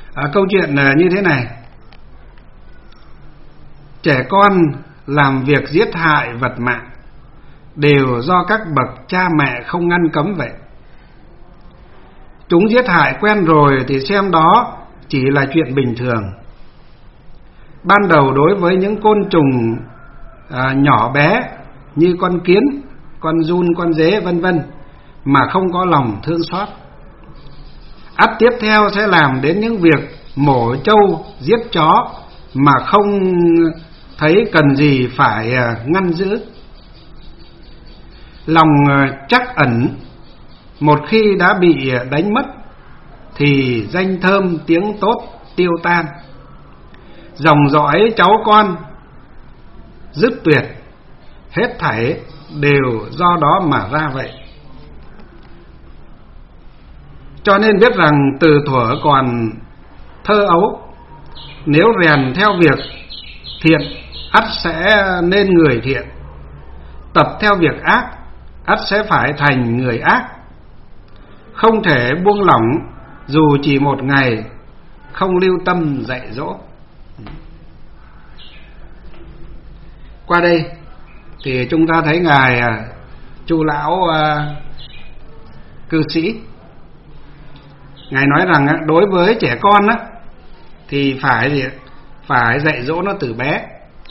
Câu chuyện như thế này. Trẻ con làm việc giết hại vật mạng đều do các bậc cha mẹ không ngăn cấm vậy. Chúng giết hại quen rồi thì xem đó chỉ là chuyện bình thường. Ban đầu đối với những côn trùng nhỏ bé như con kiến, con giun, con dế vân vân mà không có lòng thương xót, ắt tiếp theo sẽ làm đến những việc mổ trâu, giết chó mà không thấy cần gì phải ngăn giữ. Lòng trắc ẩn một khi đã bị đánh mất thì danh thơm tiếng tốt tiêu tan, dòng dõi cháu con dứt tuyệt, hết thảy đều do đó mà ra vậy. Cho nên biết rằng từ thuở còn thơ ấu, nếu rèn theo việc thiện ắt sẽ nên người thiện, tập theo việc ác ắt sẽ phải thành người ác. Không thể buông lỏng dù chỉ một ngày, không lưu tâm dạy dỗ. Qua đây thì chúng ta thấy ngài Chu lão cư sĩ, ngài nói rằng đối với trẻ con thì phải dạy dỗ nó từ bé,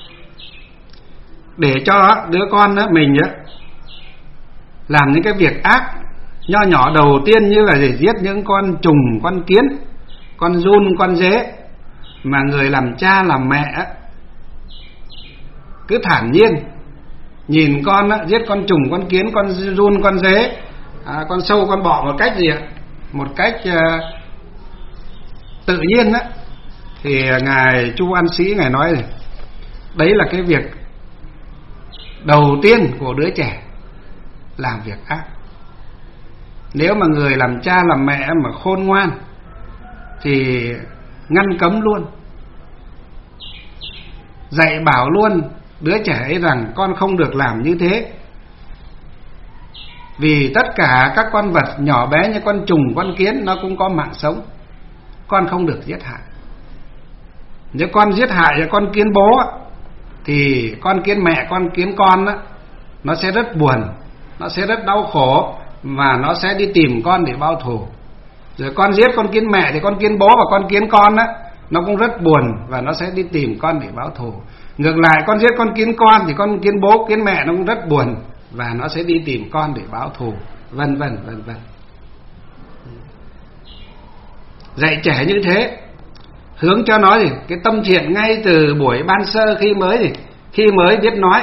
để cho đứa con mình làm những cái việc ác nho nhỏ đầu tiên, như là để giết những con trùng, con kiến, con giun, con dế, mà người làm cha làm mẹ cứ thản nhiên nhìn con giết con trùng, con kiến, con giun, con dế, con sâu, con bọ một cách tự nhiên thì ngài Chu An Sĩ ngài nói này, đấy là cái việc đầu tiên của đứa trẻ làm việc ác. Nếu mà người làm cha làm mẹ mà khôn ngoan thì ngăn cấm luôn, dạy bảo luôn đứa trẻ ấy rằng con không được làm như thế. Vì tất cả các con vật nhỏ bé như con trùng, con kiến nó cũng có mạng sống, con không được giết hại. Nếu con giết hại con kiến bố thì con kiến mẹ, con kiến con nó sẽ rất buồn, nó sẽ rất đau khổ, và nó sẽ đi tìm con để báo thù. Rồi con giết con kiến mẹ thì con kiến bố và con kiến con nó cũng rất buồn, và nó sẽ đi tìm con để báo thù. Ngược lại, con giết con kiến con thì con kiến bố, kiến mẹ nó cũng rất buồn, và nó sẽ đi tìm con để báo thù, vân vân vân vân. Dạy trẻ như thế, hướng cho nó cái tâm thiện ngay từ buổi ban sơ, khi mới biết nói,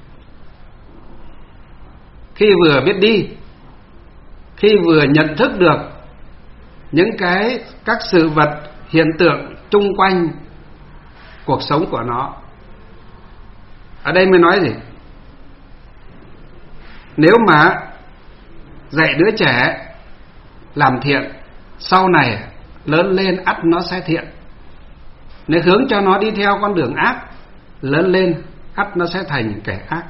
khi vừa biết đi, khi vừa nhận thức được những các sự vật, hiện tượng chung quanh cuộc sống của nó. Ở đây mới nói nếu mà dạy đứa trẻ làm thiện, sau này lớn lên ắt nó sẽ thiện. Nếu hướng cho nó đi theo con đường ác, lớn lên ắt nó sẽ thành kẻ ác.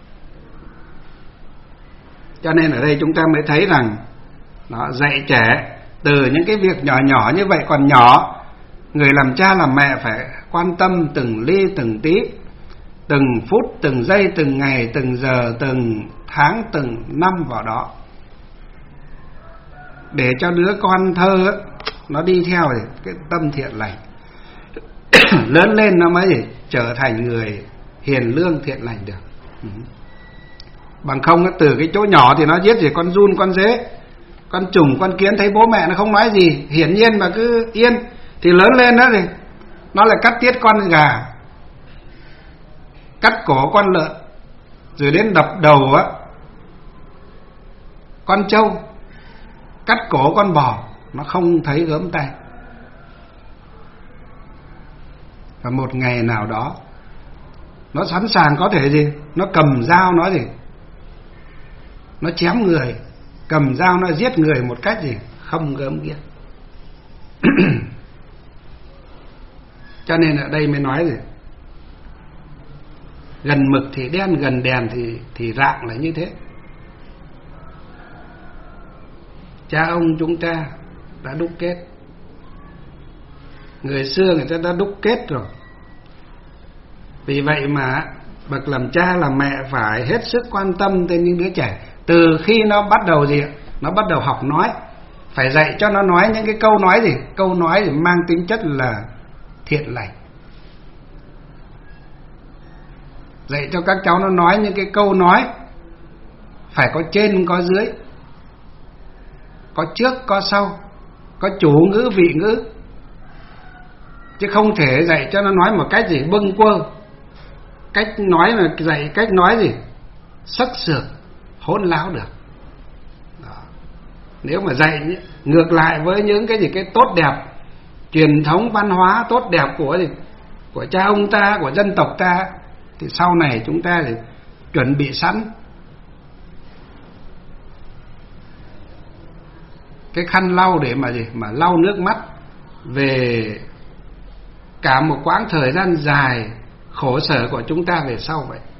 Cho nên ở đây chúng ta mới thấy rằng dạy trẻ từ những cái việc nhỏ nhỏ như vậy còn nhỏ, người làm cha làm mẹ phải quan tâm từng ly từng tí, từng phút, từng giây, từng ngày, từng giờ, từng tháng, từng năm vào đó, để cho đứa con thơ nó đi theo cái tâm thiện lành. Lớn lên nó mới trở thành người hiền lương thiện lành được. Bằng không từ cái chỗ nhỏ thì nó giết con giun, con dế, con trùng, con kiến, thấy bố mẹ nó không nói gì, hiển nhiên mà cứ yên, thì lớn lên đó thì nó lại cắt tiết con gà, cắt cổ con lợn, rồi đến đập đầu con trâu, cắt cổ con bò, nó không thấy gớm tay. Và một ngày nào đó nó sẵn sàng có thể nó cầm dao nó chém người, cầm dao nó giết người một cách không gớm ghiếc. Cho nên ở đây mới nói gần mực thì đen, gần đèn thì rạng là như thế. Cha ông chúng ta đã đúc kết Người xưa người ta đã đúc kết rồi. Vì vậy mà bậc làm cha làm mẹ phải hết sức quan tâm đến những đứa trẻ. Từ khi nó bắt đầu gì? Nó bắt đầu học nói, phải dạy cho nó nói những cái câu nói gì? Câu nói thì mang tính chất là thiện lành. Dạy cho các cháu nó nói những cái câu nói phải có trên có dưới, có trước có sau, có chủ ngữ vị ngữ, chứ không thể dạy cho nó nói một cách gì bâng quơ. Cách nói mà dạy cách nói gì sắc sược hỗn láo được. Đó. Nếu mà dạy ngược lại với những cái gì cái tốt đẹp, truyền thống văn hóa tốt đẹp của cha ông ta, của dân tộc ta, thì sau này chúng ta thì chuẩn bị sẵn cái khăn lau để mà gì mà lau nước mắt về cả một quãng thời gian dài khổ sở của chúng ta về sau vậy.